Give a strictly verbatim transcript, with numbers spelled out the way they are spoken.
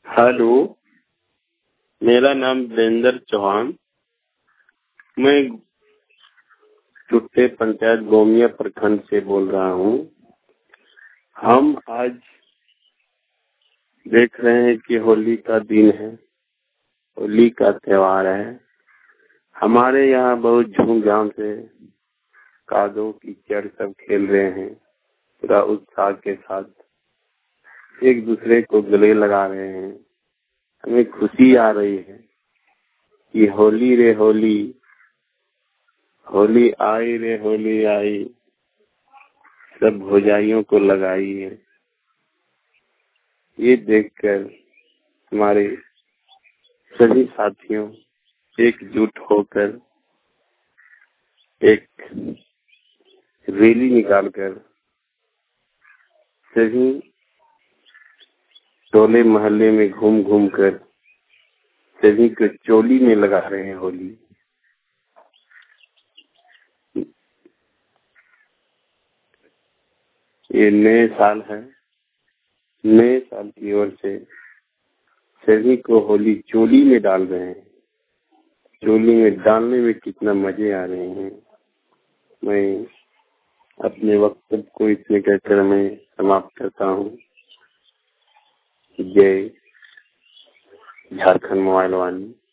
Hello, मेरा नाम वीरेंद्र चौहान। मैं टुट्टे पंचायत गोमिया प्रखंड से बोल रहा हूँ। हम आज देख रहे हैं कि होली का दिन है, होली का त्योहार है। हमारे यहाँ बहुत धूमधाम से कादो कीचड़ सब खेल रहे हैं, पूरा उत्साह के साथ एक दूसरे को गले लगा रहे हैं। हमें खुशी आ रही है कि होली रे होली, होली आई रे होली आई, सब भौजाइयों को लगाई है। ये देखकर हमारे सभी साथियों एकजुट होकर एक रैली निकालकर सभी टोले मोहल्ले में घूम घूम कर सभी को चोली में लगा रहे हैं होली। ये नए साल है, नए साल की ओर से सभी को होली चोली में डाल रहे हैं। चोली में डालने में कितना मजे आ रहे हैं। मैं अपने वक्तव्य को इसमें कहकर मैं समाप्त करता हूँ। जय झारखंड मोबाइल वाणी।